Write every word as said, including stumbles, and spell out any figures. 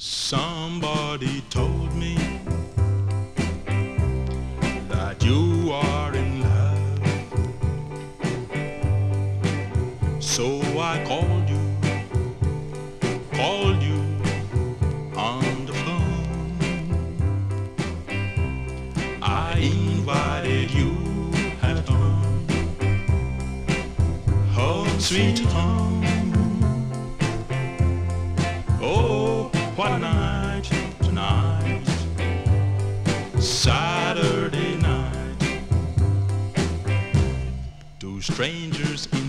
Somebody told me that you are in love, so I called you, called you on the phone. I invited you at home, home sweet home. Oh, what a night tonight, Saturday night. Two strangers in